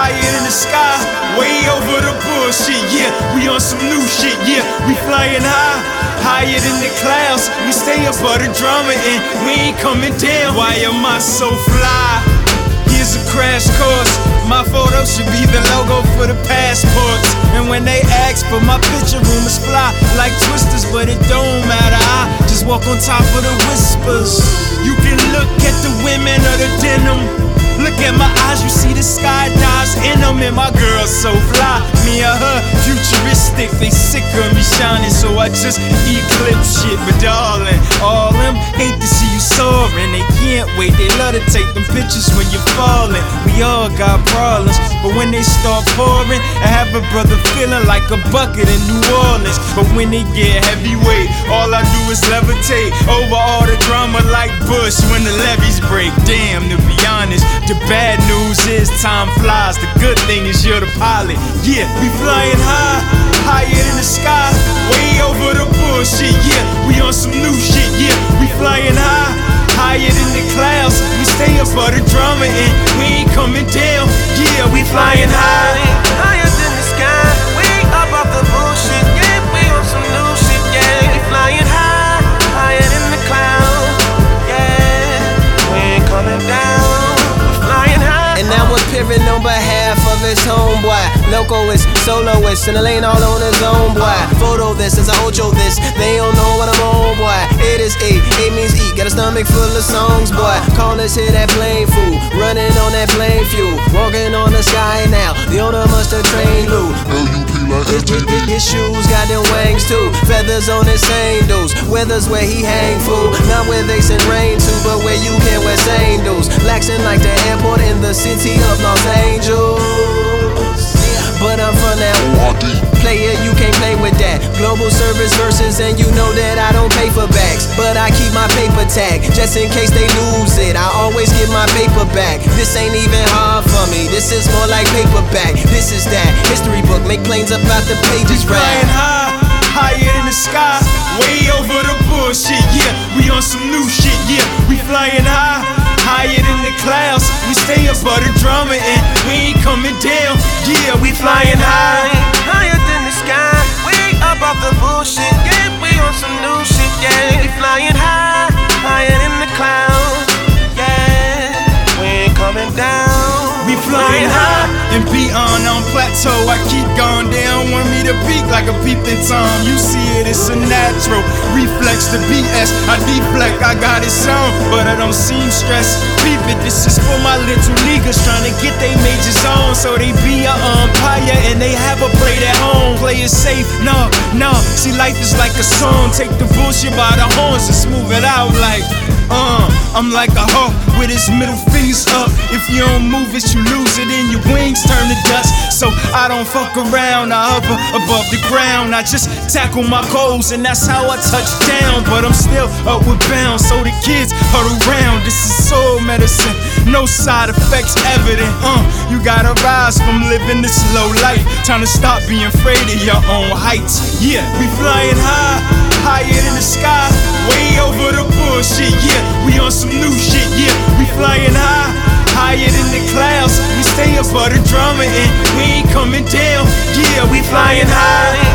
higher than the sky, way over the bullshit, yeah. We on some new shit, yeah. We flying high, higher than the clouds. We stay above the drama and we ain't coming down. Why am I so fly? Here's a crash course. My photo should be the logo for the passports. And when they ask for my picture, rumors fly like twisters, but it don't matter. I just walk on top of the whispers. You can look at the women of the denim. Look at my eyes, you see the sky dives in them. And my girl's so fly, me and her futuristic. They sick of me shining, so I just eclipse shit. But darling, all them hate to see you soaring. They can't wait, they love to take them pictures when you're falling. We all got problems, but when they start pouring, I have a brother feeling like a bucket in New Orleans. But when they get heavyweight, all I do is levitate over all the drama like Bush when the levees break. Damn, to be honest, the bad news is time flies. The good thing is you're the pilot. Yeah, we flying high, higher than the sky, way over the bullshit. Yeah, we on some new shit. Yeah, we flying high, higher than the clouds. We stay above the drama and we ain't coming down. Yeah, we flying high, higher than the sky, way up off the bullshit. Yeah, we on some new shit. Yeah, we flying high, higher than the clouds. Yeah, we ain't coming down. And now we're appearing on behalf of his homeboy. Locoist, soloist, in the lane all on his own boy. Photo this as I Ocho this, they don't know what I'm on, boy. It is E, it means eat, got a stomach full of songs, boy. Call this here that plain food, running on that plain fuel. Walking on the sky now, the owner must have trained Lou. His shoes got them wings too, feathers on his sandals. Weather's where he hang, fool. Not where they send rain to, but where you can wear sandals. Laxing like the airport in the city of Los Angeles. But I'm from that player, you can't play with that. Global service versus, and you know that I don't pay for backs. But I keep my paper tag, just in case they lose it. I always get my paper back. This ain't even hard for me, this is more like paperback. This is that history book, make planes up out the pages. Flying high, higher than the sky, way over the bullshit. Yeah, we on some new shit. Yeah, we flying high, higher than the clouds. We stay above the drama and we ain't coming down. Yeah, we flying high, higher than the sky, way up off the bullshit. Yeah, we on some new shit. Yeah, we flying high, higher than the clouds. Yeah, we ain't coming down. We flying high and beyond on plateau. I keep going down, want me to peak like a peeping Tom. You see it, it's a natural reflex. The BS, I deflect, I got it on, but I don't seem stressed. Peep it, this is for my little leaguers trying to get they majors on, so they be an umpire and they have a plate at home. Play it safe, no. See, life is like a song. Take the bullshit by the horns and smooth it out like. I'm like a hawk with his middle fingers up. If you don't move it, you lose it and your wings turn to dust. So I don't fuck around, I hover above the ground. I just tackle my goals and that's how I touch down. But I'm still upward bound, so the kids huddle round. This is soul medicine, no side effects evident. You gotta rise from living this low life, trying to stop being afraid of your own heights. Yeah, we flying high, higher than the sky, way over the bullshit. Yeah, we on some new shit. Yeah, we flying high, higher than the clouds. We stay above the drama and we ain't coming down. Yeah, we flying high.